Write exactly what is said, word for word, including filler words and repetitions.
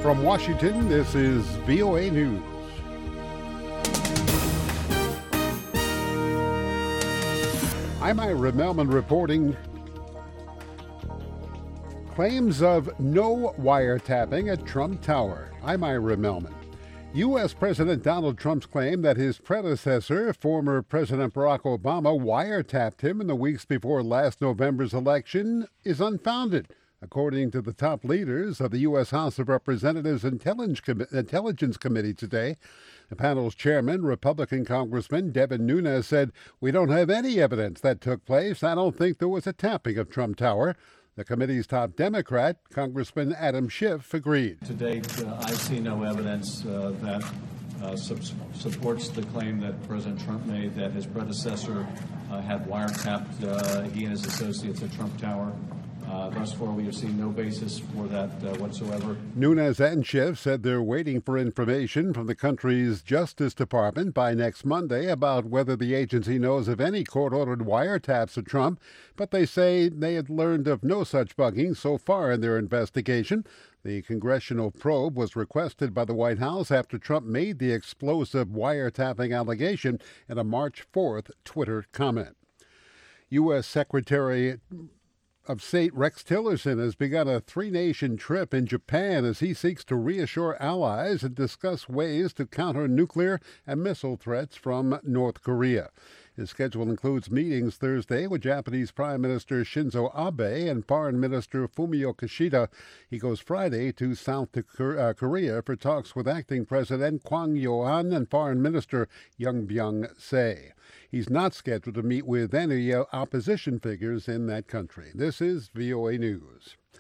From Washington, this is V O A News. I'm Ira Melman reporting. Claims of no wiretapping at Trump Tower. I'm Ira Melman. U S. President Donald Trump's claim that his predecessor, former President Barack Obama, wiretapped him in the weeks before last November's election is unfounded, according to the top leaders of the U S. House of Representatives Intelligence Committee today. The panel's chairman, Republican Congressman Devin Nunes, said, "We don't have any evidence that took place. I don't think there was a tapping of Trump Tower." The committee's top Democrat, Congressman Adam Schiff, agreed. To date, uh, I see no evidence uh, that uh, sub- supports the claim that President Trump made that his predecessor uh, had wiretapped uh, he and his associates at Trump Tower. Uh, thus far, we have seen no basis for that uh, whatsoever. Nunes and Schiff said they're waiting for information from the country's Justice Department by next Monday about whether the agency knows of any court-ordered wiretaps of Trump, but they say they had learned of no such bugging so far in their investigation. The congressional probe was requested by the White House after Trump made the explosive wiretapping allegation in a March fourth Twitter comment. U S. Secretary of State Rex Tillerson has begun a three-nation trip in Japan as he seeks to reassure allies and discuss ways to counter nuclear and missile threats from North Korea. His schedule includes meetings Thursday with Japanese Prime Minister Shinzo Abe and Foreign Minister Fumio Kishida. He goes Friday to South Korea for talks with Acting President Kwang Yo-han and Foreign Minister Young Byung-se. He's not scheduled to meet with any opposition figures in that country. This is V O A News.